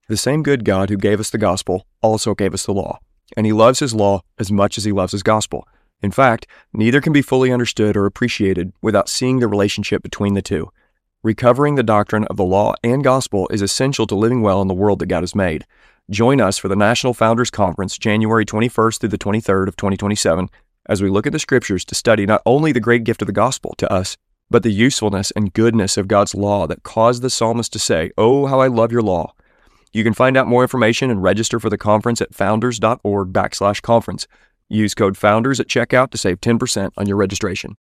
The same good God who gave us the gospel also gave us the law, and He loves His law as much as He loves His gospel. In fact, neither can be fully understood or appreciated without seeing the relationship between the two. Recovering the doctrine of the law and gospel is essential to living well in the world that God has made. Join us for the National Founders Conference, January 21st through the 23rd of 2027, as we look at the Scriptures to study not only the great gift of the gospel to us, but the usefulness and goodness of God's law that caused the psalmist to say, "Oh, how I love your law." You can find out more information and register for the conference at founders.org/conference. Use code FOUNDERS at checkout to save 10% on your registration.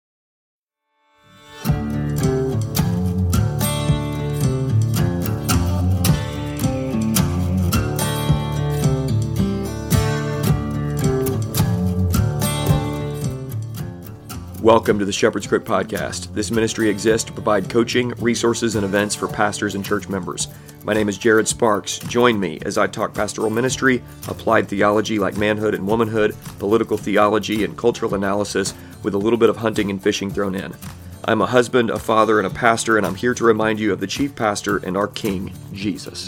Welcome to the Shepherd's Crook Podcast. This ministry exists to provide coaching, resources, and events for pastors and church members. My name is Jared Sparks. Join me as I talk pastoral ministry, applied theology like manhood and womanhood, political theology, and cultural analysis with a little bit of hunting and fishing thrown in. I'm a husband, a father, and a pastor, and I'm here to remind you of the chief pastor and our King, Jesus.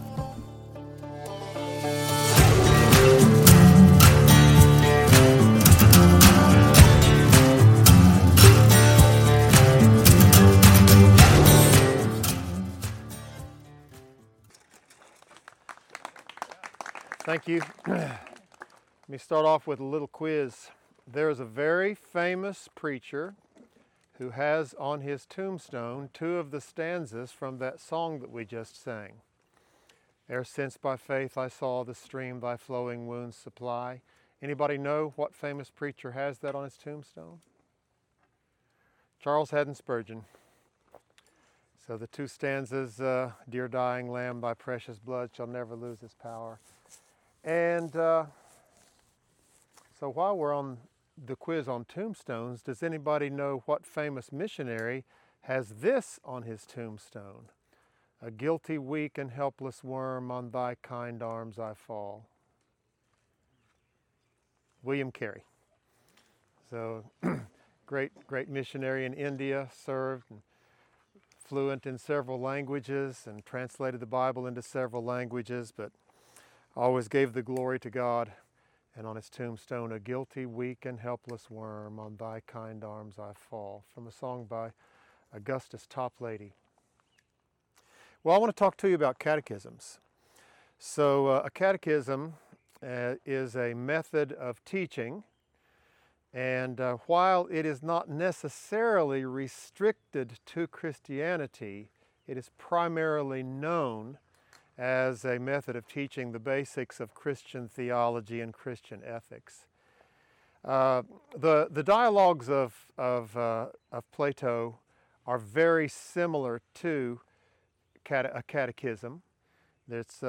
Thank you. Let me start off with a little quiz. There is a very famous preacher who has on his tombstone two of the stanzas from that song that we just sang. Ere since by faith I saw the stream thy flowing wounds supply. Anybody know what famous preacher has that on his tombstone? Charles Haddon Spurgeon. So the two stanzas, dear dying lamb, thy precious blood shall never lose its power. And so while we're on the quiz on tombstones, does anybody know what famous missionary has this on his tombstone? A guilty, weak, and helpless worm, on thy kind arms I fall. William Carey. So great missionary in India, served and fluent in several languages and translated the Bible into several languages, but always gave the glory to God, and on his tombstone, a guilty, weak, and helpless worm, on thy kind arms I fall, from a song by Augustus Toplady. Well, I want to talk to you about catechisms. So a catechism is a method of teaching, and while it is not necessarily restricted to Christianity, it is primarily known as a method of teaching the basics of Christian theology and Christian ethics. The dialogues of Plato are very similar to a catechism. It's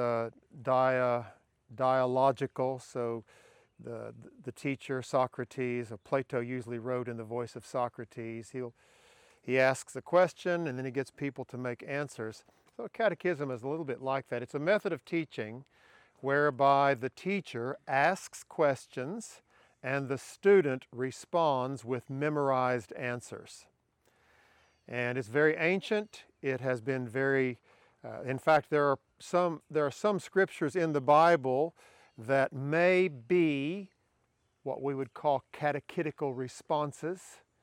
dialogical, so the teacher, Socrates, or Plato usually wrote in the voice of Socrates. He asks a question and then he gets people to make answers. So a catechism is a little bit like that. It's a method of teaching whereby the teacher asks questions and the student responds with memorized answers. And it's very ancient. It has been very, in fact, there are some scriptures in the Bible that may be what we would call catechetical responses.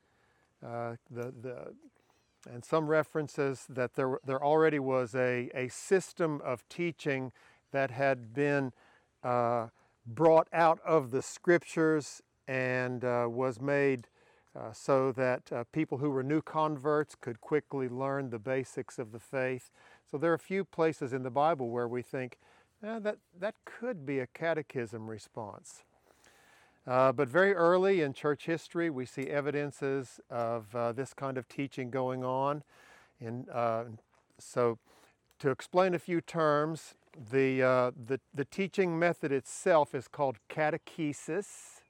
And some references that there already was a system of teaching that had been brought out of the scriptures and was made so that people who were new converts could quickly learn the basics of the faith. So there are a few places in the Bible where we think that could be a catechism response. But very early in church history, we see evidences of this kind of teaching going on. And so to explain a few terms, the teaching method itself is called catechesis.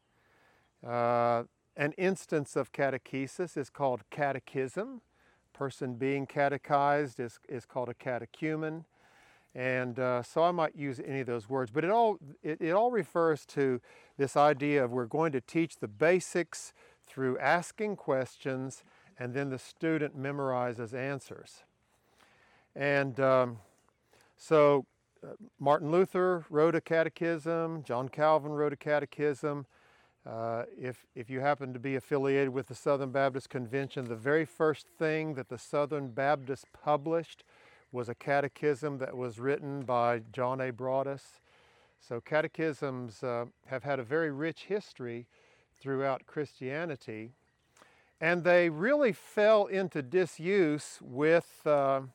An instance of catechesis is called catechism. Person being catechized is called a catechumen. And so I might use any of those words, but it all refers to this idea of we're going to teach the basics through asking questions, and then the student memorizes answers. And So Martin Luther wrote a catechism, John Calvin wrote a catechism. If you happen to be affiliated with the Southern Baptist Convention, the very first thing that the Southern Baptists published was a catechism that was written by John A. Broadus. So catechisms have had a very rich history throughout Christianity, and they really fell into disuse with a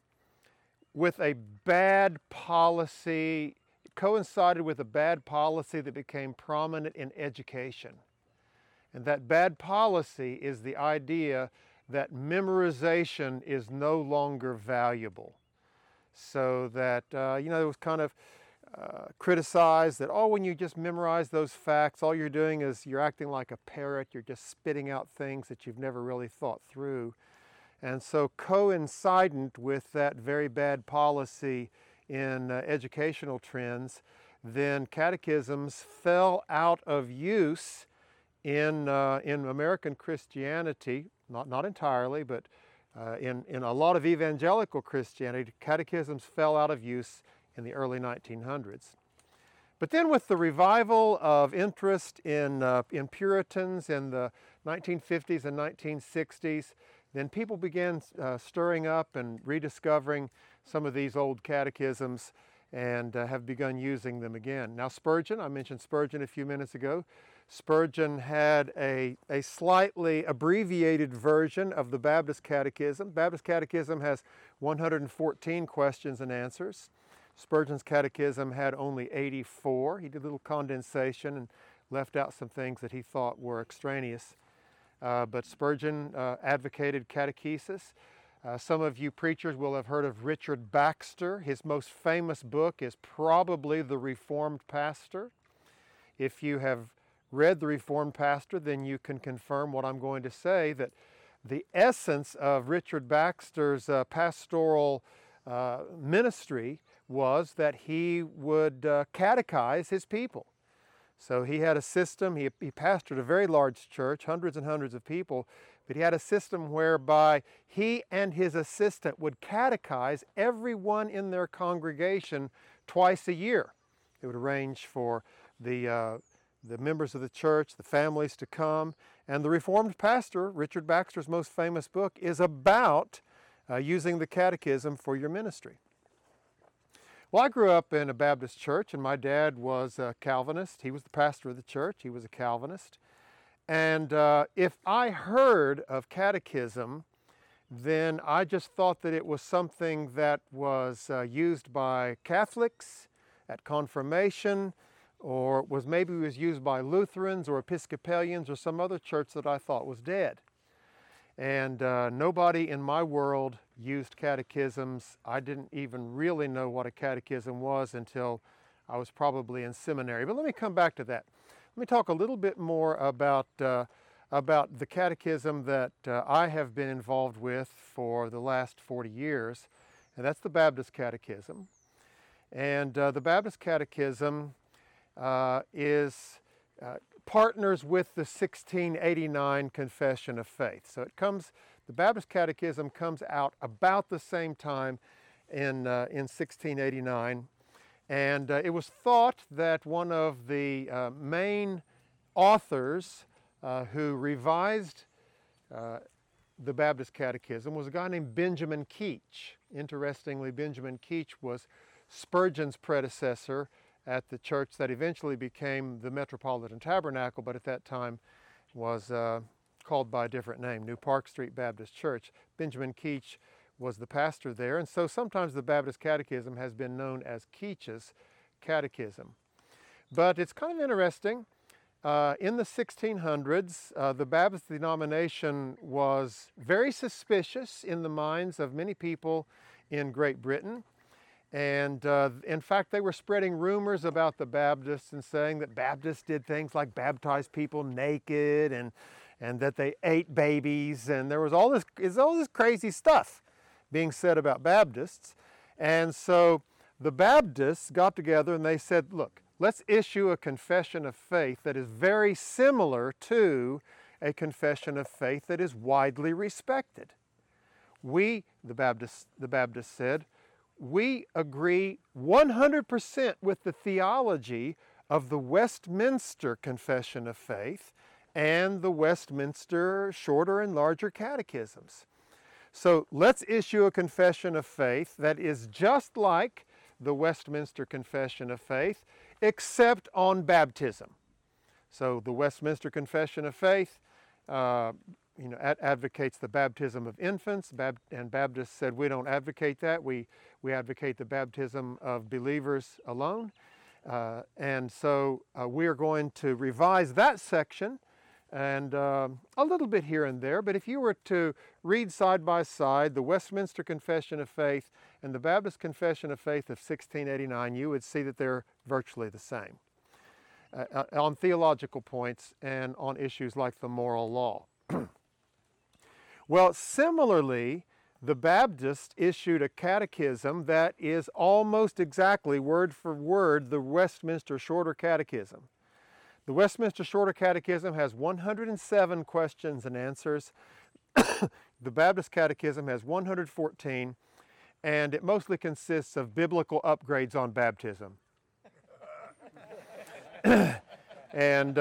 bad policy. It coincided with a bad policy that became prominent in education. And that bad policy is the idea that memorization is no longer valuable. So that, it was kind of criticized that, when you just memorize those facts, all you're doing is you're acting like a parrot, you're just spitting out things that you've never really thought through. And so coincident with that very bad policy in educational trends, then catechisms fell out of use in American Christianity, not entirely, but in a lot of evangelical Christianity, catechisms fell out of use in the early 1900s. But then with the revival of interest in Puritans in the 1950s and 1960s, then people began stirring up and rediscovering some of these old catechisms and have begun using them again. Now Spurgeon, I mentioned Spurgeon a few minutes ago. Spurgeon had a slightly abbreviated version of the Baptist Catechism. Baptist Catechism has 114 questions and answers. Spurgeon's catechism had only 84. He did a little condensation and left out some things that he thought were extraneous. But Spurgeon advocated catechesis. Some of you preachers will have heard of Richard Baxter. His most famous book is probably The Reformed Pastor. If you have read The Reformed Pastor, then you can confirm what I'm going to say, that the essence of Richard Baxter's pastoral ministry was that he would catechize his people. So he had a system, he pastored a very large church, hundreds and hundreds of people, but he had a system whereby he and his assistant would catechize everyone in their congregation twice a year. It would arrange for the members of the church, the families to come. And The Reformed Pastor, Richard Baxter's most famous book, is about using the catechism for your ministry. Well, I grew up in a Baptist church, and my dad was a Calvinist. He was the pastor of the church. He was a Calvinist. And if I heard of catechism, then I just thought that it was something that was used by Catholics at confirmation, or maybe was used by Lutherans or Episcopalians or some other church that I thought was dead. And nobody in my world used catechisms. I didn't even really know what a catechism was until I was probably in seminary. But let me come back to that. Let me talk a little bit more about the catechism that I have been involved with for the last 40 years, and that's the Baptist Catechism. And the Baptist Catechism partners with the 1689 Confession of Faith. So the Baptist Catechism comes out about the same time in 1689. And it was thought that one of the main authors who revised the Baptist Catechism was a guy named Benjamin Keach. Interestingly, Benjamin Keach was Spurgeon's predecessor at the church that eventually became the Metropolitan Tabernacle, but at that time was called by a different name, New Park Street Baptist Church. Benjamin Keach was the pastor there, and so sometimes the Baptist Catechism has been known as Keach's Catechism. But it's kind of interesting. In the 1600s, the Baptist denomination was very suspicious in the minds of many people in Great Britain. And in fact, they were spreading rumors about the Baptists and saying that Baptists did things like baptize people naked and that they ate babies. And there was all this crazy stuff being said about Baptists. And so the Baptists got together and they said, look, let's issue a confession of faith that is very similar to a confession of faith that is widely respected. The Baptists said, we agree 100% with the theology of the Westminster Confession of Faith and the Westminster Shorter and Larger Catechisms. So let's issue a confession of faith that is just like the Westminster Confession of Faith, except on baptism. So the Westminster Confession of Faith advocates the baptism of infants, and Baptists said we don't advocate that. We advocate the baptism of believers alone. And so we are going to revise that section and a little bit here and there. But if you were to read side by side the Westminster Confession of Faith and the Baptist Confession of Faith of 1689, you would see that they're virtually the same on theological points and on issues like the moral law. Well, similarly, the Baptists issued a catechism that is almost exactly word for word the Westminster Shorter Catechism. The Westminster Shorter Catechism has 107 questions and answers. The Baptist Catechism has 114, and it mostly consists of biblical upgrades on baptism. And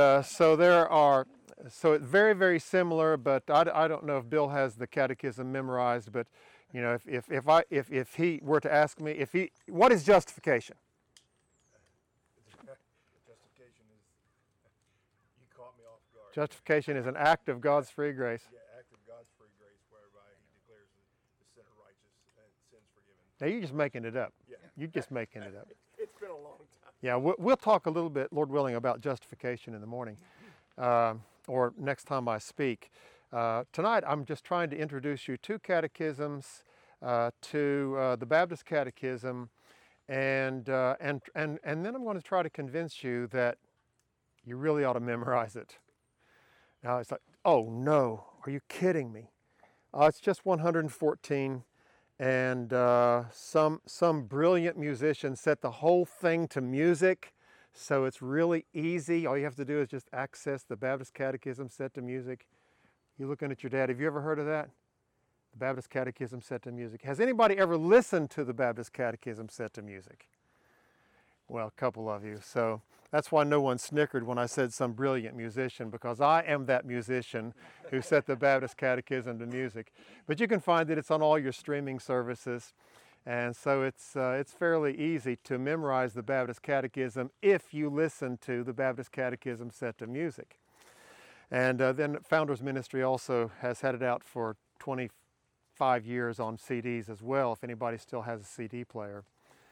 so it's very, very similar, but I don't know if Bill has the catechism memorized, but you know, if he were to ask me, what is justification? Justification is, you caught me off guard. Justification is an act of God's free grace. Yeah, act of God's free grace whereby he declares the sinner righteous and sins forgiven. Now you're just making it up. Yeah. You're just making it up. It's been a long time. Yeah, we'll talk a little bit, Lord willing, about justification in the morning, or next time I speak. Tonight, I'm just trying to introduce you to catechisms, to the Baptist Catechism, and then I'm going to try to convince you that you really ought to memorize it. Now it's like, oh no, are you kidding me? It's just 114. And some brilliant musician set the whole thing to music, so it's really easy. All you have to do is just access the Baptist Catechism set to music. You're looking at your dad. Have you ever heard of that? The Baptist Catechism set to music. Has anybody ever listened to the Baptist Catechism set to music? Well, a couple of you. So that's why no one snickered when I said some brilliant musician, because I am that musician who set the Baptist Catechism to music. But you can find that it's on all your streaming services. And so it's fairly easy to memorize the Baptist Catechism if you listen to the Baptist Catechism set to music. And then Founders Ministry also has had it out for 25 years on CDs as well, if anybody still has a CD player.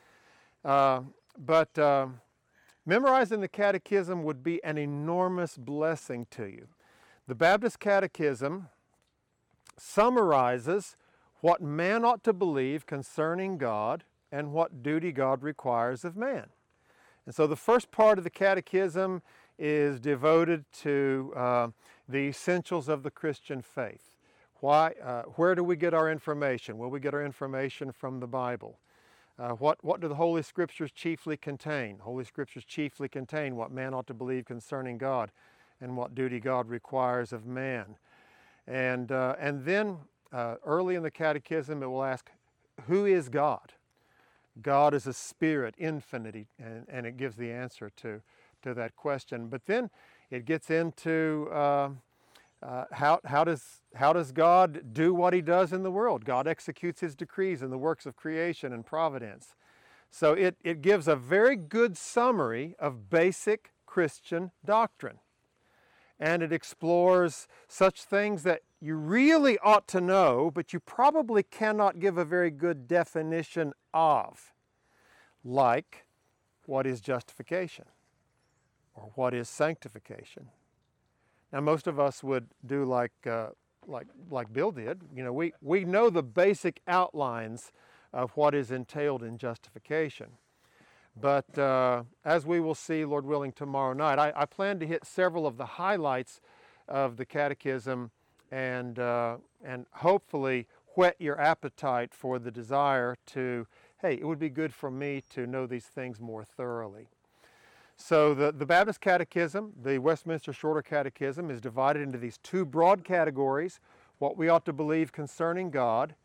But memorizing the catechism would be an enormous blessing to you. The Baptist Catechism summarizes what man ought to believe concerning God and what duty God requires of man. And so the first part of the catechism is devoted to the essentials of the Christian faith. Where do we get our information? Well, we get our information from the Bible. What do the Holy Scriptures chiefly contain? Holy Scriptures chiefly contain what man ought to believe concerning God and what duty God requires of man. And then early in the catechism it will ask, who is God? God is a spirit, infinite, and it gives the answer to that question. But then it gets into how does God do what he does in the world? God executes his decrees in the works of creation and providence. So it gives a very good summary of basic Christian doctrine. And it explores such things that you really ought to know, but you probably cannot give a very good definition of, like what is justification or what is sanctification. Now, most of us would do like Bill did. You know, we know the basic outlines of what is entailed in justification. But as we will see, Lord willing, tomorrow night, I plan to hit several of the highlights of the catechism and hopefully whet your appetite for the desire to, hey, it would be good for me to know these things more thoroughly. So the Baptist Catechism, the Westminster Shorter Catechism, is divided into these two broad categories: what we ought to believe concerning God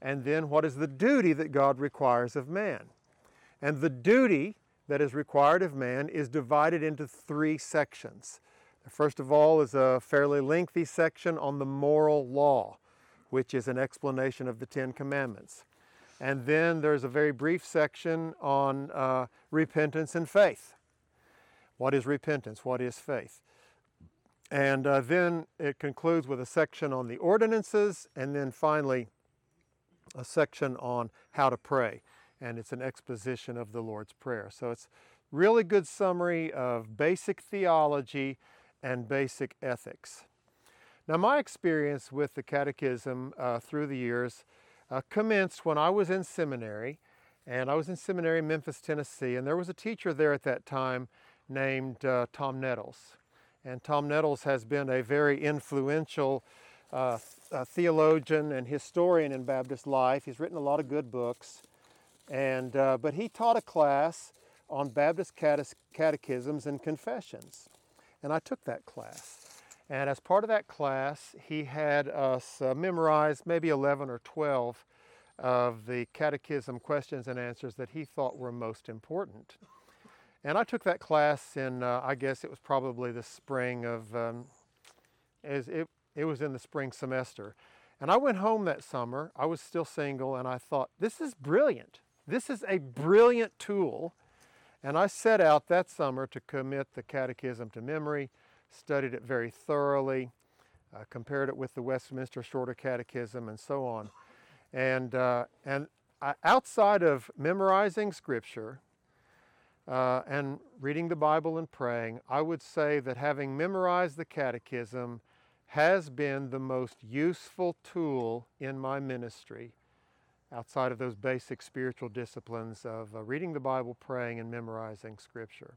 and then what is the duty that God requires of man. And the duty that is required of man is divided into 3 sections. First of all is a fairly lengthy section on the moral law, which is an explanation of the 10 Commandments. And then there's a very brief section on repentance and faith. What is repentance? What is faith? And then it concludes with a section on the ordinances, and then finally a section on how to pray. And it's an exposition of the Lord's Prayer. So it's really good summary of basic theology and basic ethics. Now, my experience with the catechism through the years commenced when I was in seminary, and I was in seminary in Memphis, Tennessee, and there was a teacher there at that time named Tom Nettles. And Tom Nettles has been a very influential theologian and historian in Baptist life. He's written a lot of good books, and but he taught a class on Baptist catechisms and confessions, and I took that class. And as part of that class, he had us memorize maybe 11 or 12 of the catechism questions and answers that he thought were most important. And I took that class in, I guess it was probably the spring of, it was in the spring semester. And I went home that summer. I was still single, and I thought, this is brilliant. This is a brilliant tool. And I set out that summer to commit the catechism to memory, studied it very thoroughly, compared it with the Westminster Shorter Catechism, and so on. And outside of memorizing Scripture and reading the Bible and praying, I would say that having memorized the catechism has been the most useful tool in my ministry, outside of those basic spiritual disciplines of reading the Bible, praying, and memorizing Scripture.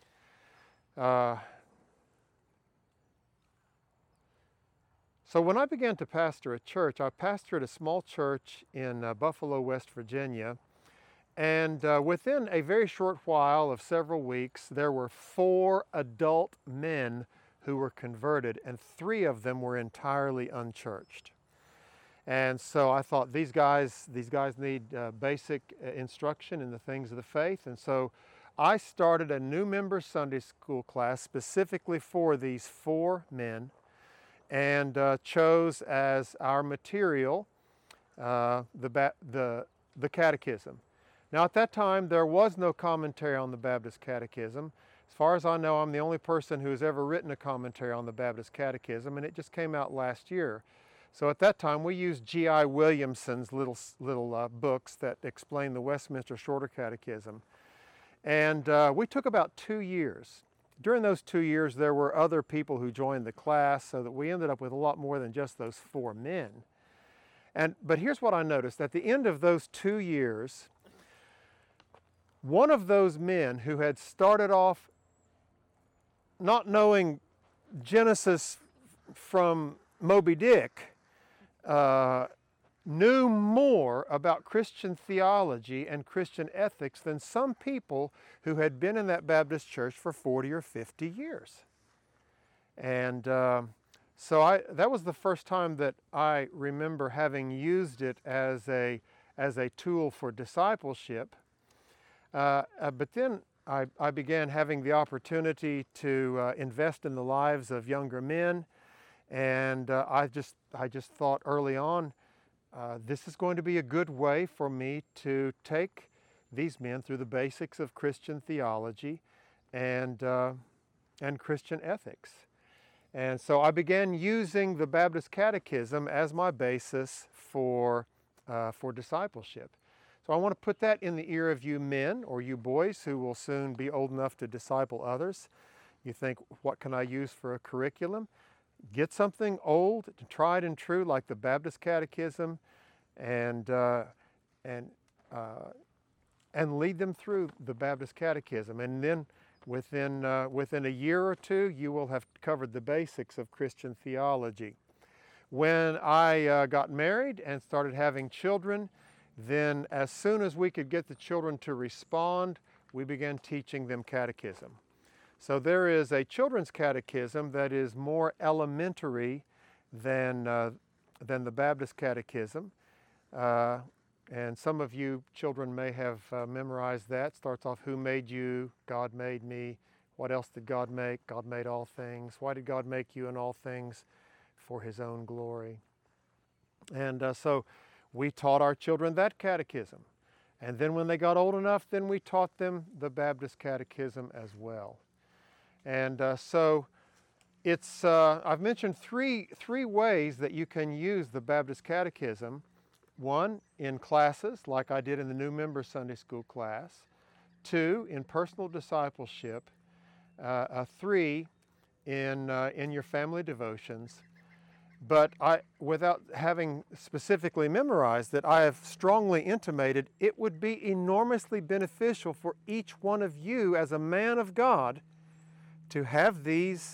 So when I began to pastor a church, I pastored a small church in Buffalo, West Virginia, and within a very short while of several weeks, there were 4 adult men who were converted, and 3 of them were entirely unchurched. And so I thought, these guys need basic instruction in the things of the faith, and so I started a new member Sunday school class specifically for these 4 men, and chose as our material the catechism. Now, at that time, there was no commentary on the Baptist Catechism. As far as I know, I'm the only person who has ever written a commentary on the Baptist Catechism, and it just came out last year. So at that time, we used G.I. Williamson's little books that explain the Westminster Shorter Catechism. And we took about 2 years. During those 2 years, there were other people who joined the class, so that we ended up with a lot more than just those 4 men. But here's what I noticed. At the end of those 2 years, one of those men who had started off not knowing Genesis from Moby Dick knew more about Christian theology and Christian ethics than some people who had been in that Baptist church for 40 or 50 years. And so that was the first time that I remember having used it as a tool for discipleship. But then I began having the opportunity to invest in the lives of younger men, and I just thought early on, this is going to be a good way for me to take these men through the basics of Christian theology and Christian ethics. And so I began using the Baptist Catechism as my basis for discipleship. So I want to put that in the ear of you men or you boys who will soon be old enough to disciple others. You think, what can I use for a curriculum? Get something old, tried and true, like the Baptist Catechism, and lead them through the Baptist Catechism. And then within a year or 2, you will have covered the basics of Christian theology. When I got married and started having children, then as soon as we could get the children to respond, we began teaching them catechism. So there is a children's catechism that is more elementary than the Baptist Catechism. And some of you children may have memorized that. Starts off, who made you? God made me. What else did God make? God made all things. Why did God make you and all things? For His own glory. And so we taught our children that catechism. And then when they got old enough, then we taught them the Baptist Catechism as well. And so it's, I've mentioned three ways that you can use the Baptist Catechism. One, in classes, like I did in the new member Sunday school class. Two, in personal discipleship. Three, in your family devotions. But without having specifically memorized it, I have strongly intimated it would be enormously beneficial for each one of you as a man of God to have these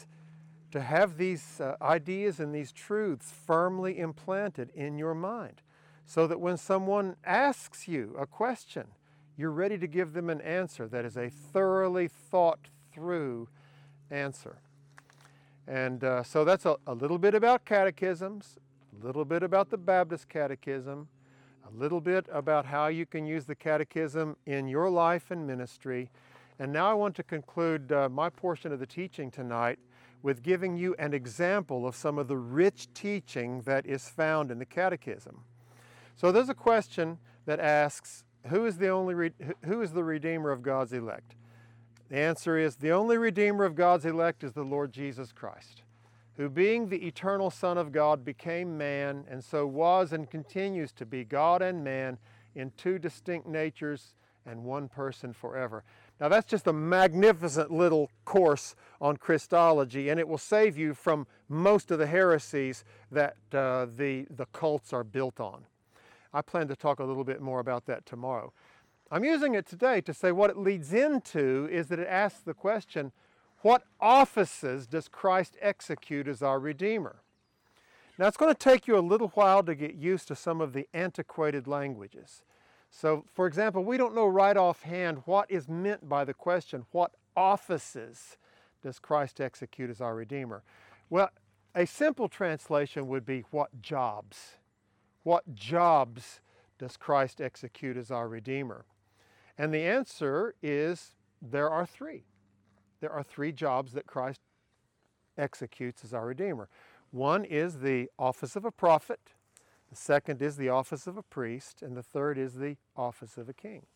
ideas and these truths firmly implanted in your mind, so that when someone asks you a question, you're ready to give them an answer that is a thoroughly thought through answer. And so that's a little bit about catechisms, a little bit about the Baptist Catechism, a little bit about how you can use the catechism in your life and ministry. And now I want to conclude my portion of the teaching tonight with giving you an example of some of the rich teaching that is found in the catechism. So there's a question that asks, who is the Redeemer of God's elect? The answer is, the only Redeemer of God's elect is the Lord Jesus Christ, who being the eternal Son of God became man, and so was and continues to be God and man in two distinct natures and one person forever. Now that's just a magnificent little course on Christology, and it will save you from most of the heresies that the cults are built on. I plan to talk a little bit more about that tomorrow. I'm using it today to say what it leads into is that it asks the question, what offices does Christ execute as our Redeemer? Now it's going to take you a little while to get used to some of the antiquated languages. So, for example, we don't know right offhand what is meant by the question, what offices does Christ execute as our Redeemer? Well, a simple translation would be, what jobs? What jobs does Christ execute as our Redeemer? And the answer is, there are three. There are three jobs that Christ executes as our Redeemer. One is the office of a prophet, the second is the office of a priest, and the third is the office of a king.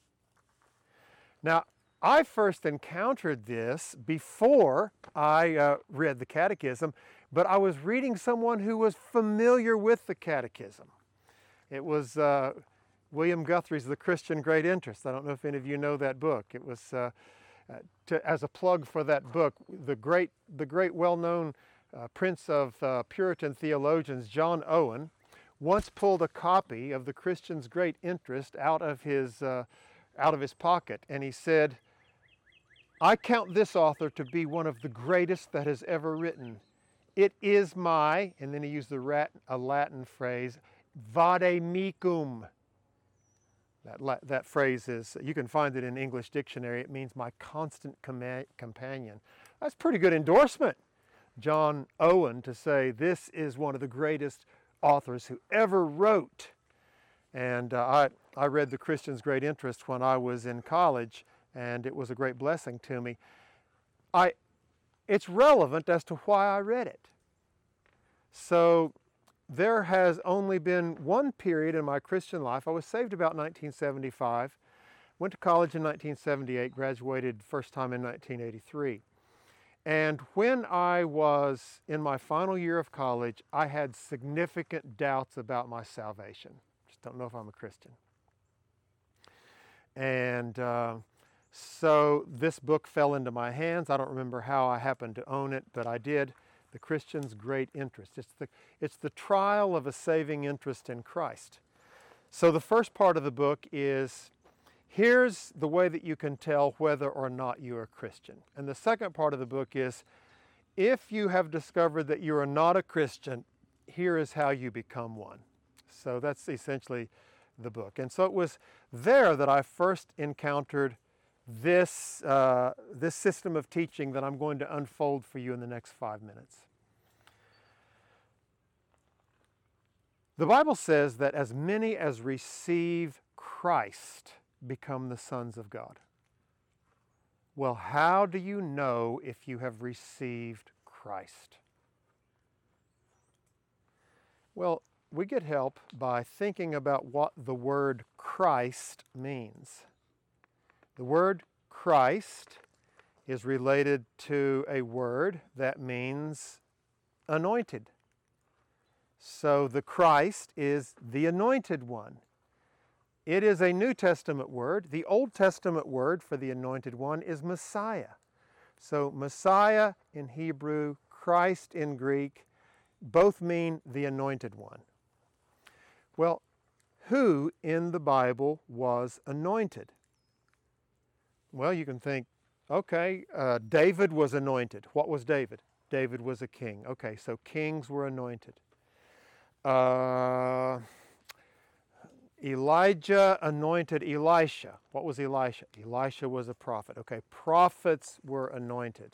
Now, I first encountered this before I read the catechism, but I was reading someone who was familiar with the catechism. It was William Guthrie's The Christian Great Interest. I don't know if any of you know that book. It was, as a plug for that book, the great well-known prince of Puritan theologians, John Owen, once pulled a copy of The Christian's Great Interest out of his pocket, and he said, I count this author to be one of the greatest that has ever written. It is my, and then he used a Latin phrase, vade mecum. That phrase is, you can find it in English dictionary, it means my constant companion. That's pretty good endorsement, John Owen, to say this is one of the greatest authors who ever wrote. And I read The Christian's Great Interest when I was in college, and it was a great blessing to me. It's relevant as to why I read it. So there has only been one period in my Christian life. I was saved about 1975, went to college in 1978, graduated first time in 1983. And when I was in my final year of college, I had significant doubts about my salvation. Just don't know if I'm a Christian. And so this book fell into my hands. I don't remember how I happened to own it, but I did. The Christian's Great Interest. It's the trial of a saving interest in Christ. So the first part of the book is, here's the way that you can tell whether or not you're a Christian. And the second part of the book is, if you have discovered that you are not a Christian, here is how you become one. So that's essentially the book. And so it was there that I first encountered this system of teaching that I'm going to unfold for you in the next 5 minutes. The Bible says that as many as receive Christ become the sons of God. Well, how do you know if you have received Christ? Well, we get help by thinking about what the word Christ means. The word Christ is related to a word that means anointed. So the Christ is the anointed one. It is a New Testament word. The Old Testament word for the anointed one is Messiah. So Messiah in Hebrew, Christ in Greek, both mean the anointed one. Well, who in the Bible was anointed? Well, you can think, okay, David was anointed. What was David? David was a king. Okay, so kings were anointed. Elijah anointed Elisha. What was Elisha? Elisha was a prophet. Okay, prophets were anointed.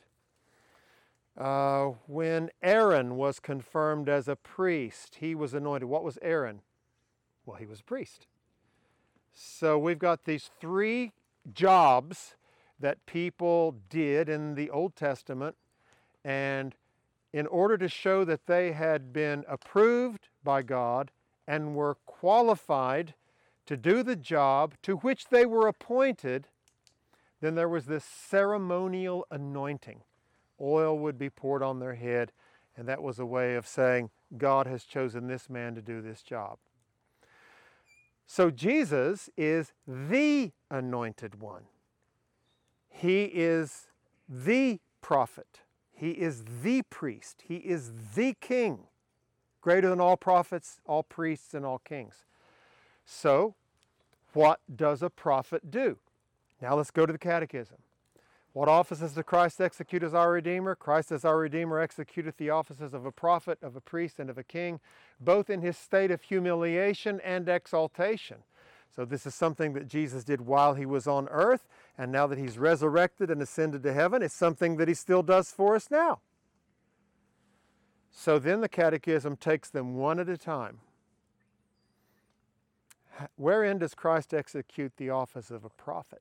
When Aaron was confirmed as a priest, he was anointed. What was Aaron? Well, he was a priest. So we've got these three jobs that people did in the Old Testament, and in order to show that they had been approved by God and were qualified to do the job to which they were appointed, then there was this ceremonial anointing. Oil would be poured on their head, and that was a way of saying, God has chosen this man to do this job. So Jesus is the anointed one. He is the prophet. He is the priest. He is the king, greater than all prophets, all priests, and all kings. So, what does a prophet do? Now let's go to the Catechism. What offices does Christ execute as our Redeemer? Christ as our Redeemer executeth the offices of a prophet, of a priest, and of a king, both in his state of humiliation and exaltation. So this is something that Jesus did while he was on earth, and now that he's resurrected and ascended to heaven, it's something that he still does for us now. So then the Catechism takes them one at a time. Wherein does Christ execute the office of a prophet?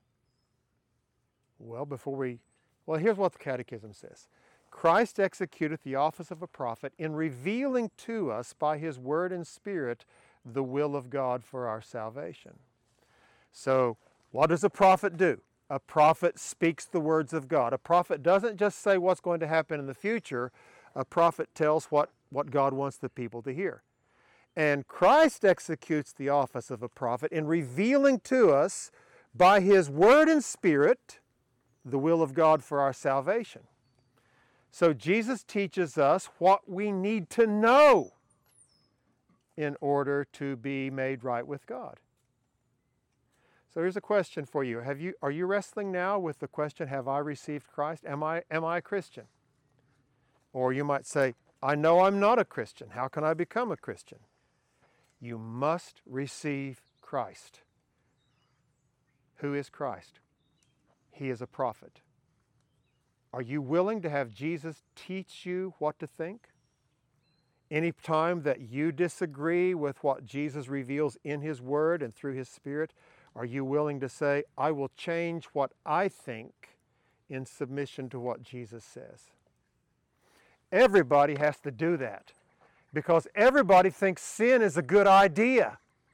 Well, here's what the Catechism says. Christ executeth the office of a prophet in revealing to us by his word and spirit the will of God for our salvation. So, what does a prophet do? A prophet speaks the words of God. A prophet doesn't just say what's going to happen in the future. A prophet tells what God wants the people to hear. And Christ executes the office of a prophet in revealing to us by his word and spirit the will of God for our salvation. So Jesus teaches us what we need to know in order to be made right with God. So here's a question for you. Are you wrestling now with the question, have I received Christ? Am I a Christian? Or you might say, I know I'm not a Christian. How can I become a Christian? You must receive Christ. Who is Christ? He is a prophet. Are you willing to have Jesus teach you what to think? Any time that you disagree with what Jesus reveals in his word and through his spirit, are you willing to say, I will change what I think in submission to what Jesus says? Everybody has to do that because everybody thinks sin is a good idea.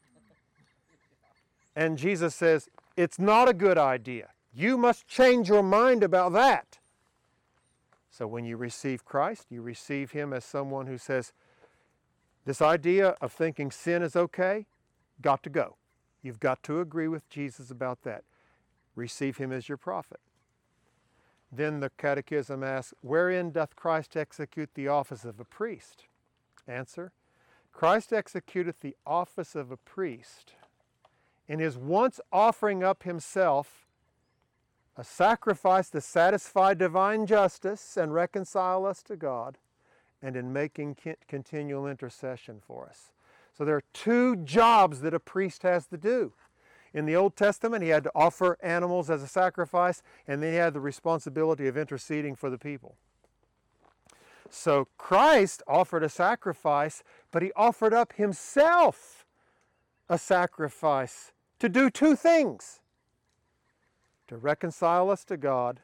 And Jesus says, it's not a good idea. You must change your mind about that. So when you receive Christ, you receive him as someone who says, this idea of thinking sin is okay, got to go. You've got to agree with Jesus about that. Receive him as your prophet. Then the Catechism asks, wherein doth Christ execute the office of a priest? Answer, Christ executeth the office of a priest in his once offering up himself a sacrifice to satisfy divine justice and reconcile us to God, and in making continual intercession for us. So there are two jobs that a priest has to do. In the Old Testament, he had to offer animals as a sacrifice, and then he had the responsibility of interceding for the people. So Christ offered a sacrifice, but he offered up himself a sacrifice to do two things: to reconcile us to God,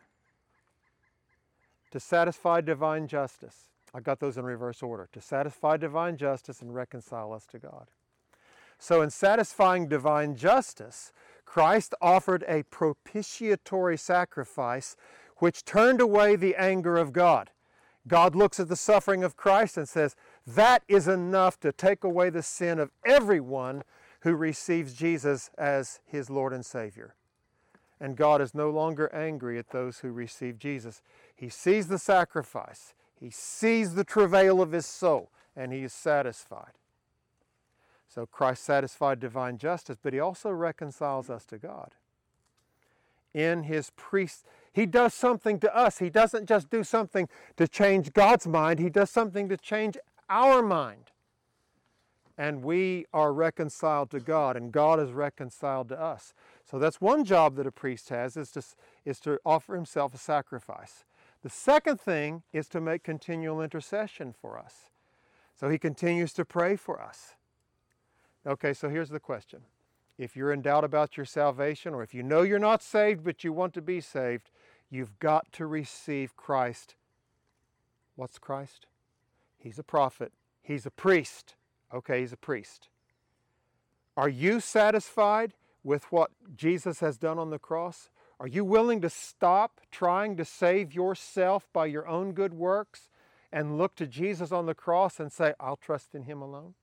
to satisfy divine justice. I got those in reverse order. To satisfy divine justice and reconcile us to God. So in satisfying divine justice, Christ offered a propitiatory sacrifice which turned away the anger of God. God looks at the suffering of Christ and says, that is enough to take away the sin of everyone who receives Jesus as his Lord and Savior. And God is no longer angry at those who receive Jesus. He sees the sacrifice. He sees the travail of his soul, and he is satisfied. So Christ satisfied divine justice, but he also reconciles us to God. In his priest, he does something to us. He doesn't just do something to change God's mind. He does something to change our mind. And we are reconciled to God, and God is reconciled to us. So that's one job that a priest has, is to offer himself a sacrifice. The second thing is to make continual intercession for us. So he continues to pray for us. Okay, so here's the question. If you're in doubt about your salvation, or if you know you're not saved but you want to be saved, you've got to receive Christ. What's Christ? He's a prophet. He's a priest. Okay, he's a priest. Are you satisfied with what Jesus has done on the cross? Are you willing to stop trying to save yourself by your own good works and look to Jesus on the cross and say, I'll trust in him alone?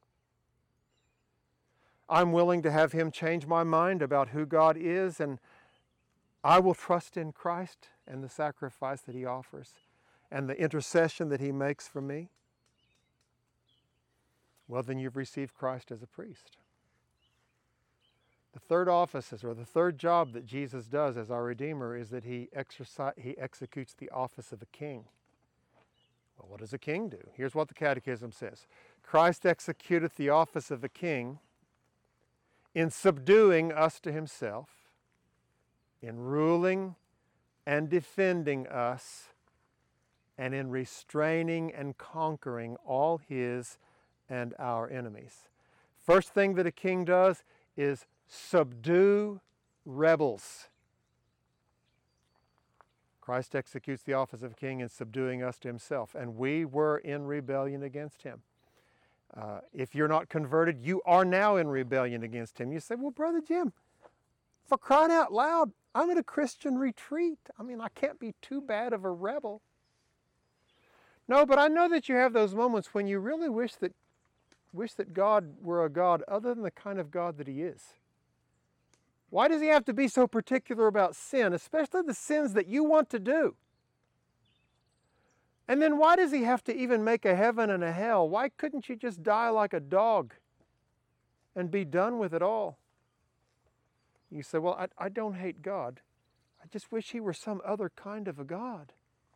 I'm willing to have him change my mind about who God is, and I will trust in Christ and the sacrifice that he offers and the intercession that he makes for me. Well, then you've received Christ as a priest. The third office, or the third job that Jesus does as our Redeemer, is that he executes the office of a king. Well, what does a king do? Here's what the Catechism says. Christ executeth the office of a king in subduing us to himself, in ruling and defending us, and in restraining and conquering all his and our enemies. First thing that a king does is subdue rebels. Christ executes the office of king in subduing us to himself, and we were in rebellion against him. If you're not converted, you are now in rebellion against him. You say, well, Brother Jim, for crying out loud, I'm at a Christian retreat. I mean, I can't be too bad of a rebel. No, but I know that you have those moments when you really wish that God were a God other than the kind of God that he is. Why does he have to be so particular about sin, especially the sins that you want to do? And then why does he have to even make a heaven and a hell? Why couldn't you just die like a dog and be done with it all? You say, well, I don't hate God. I just wish he were some other kind of a God.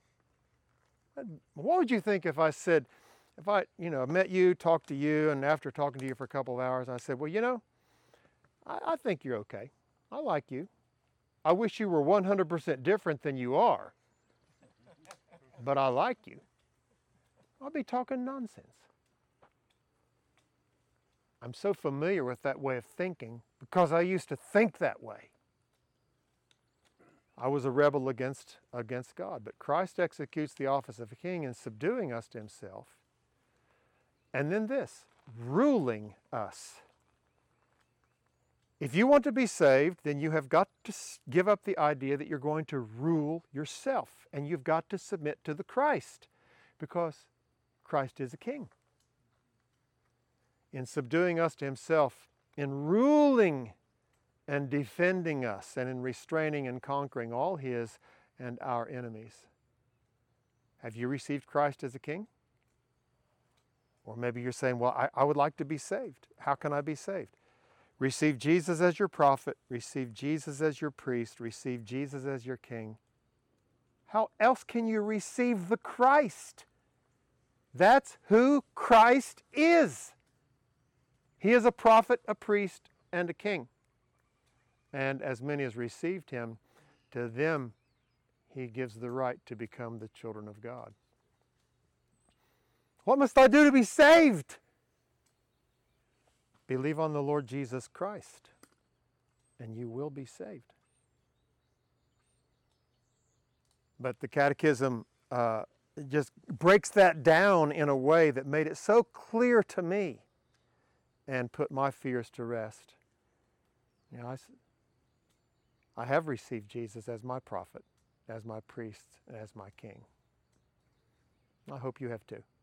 What would you think if I met you, talked to you, and after talking to you for a couple of hours, I said, well, I think you're okay. I like you. I wish you were 100% different than you are, but I like you. I'll be talking nonsense. I'm so familiar with that way of thinking because I used to think that way. I was a rebel against God, but Christ executes the office of a king in subduing us to himself. And then this, ruling us. If you want to be saved, then you have got to give up the idea that you're going to rule yourself. And you've got to submit to the Christ, because Christ is a king. In subduing us to himself, in ruling and defending us, and in restraining and conquering all his and our enemies. Have you received Christ as a king? Or maybe you're saying, well, I would like to be saved. How can I be saved? Receive Jesus as your prophet. Receive Jesus as your priest. Receive Jesus as your king. How else can you receive the Christ? That's who Christ is. He is a prophet, a priest, and a king. And as many as received him, to them he gives the right to become the children of God. What must I do to be saved? Believe on the Lord Jesus Christ, and you will be saved. But the Catechism just breaks that down in a way that made it so clear to me and put my fears to rest. You know, I have received Jesus as my prophet, as my priest, and as my king. I hope you have too.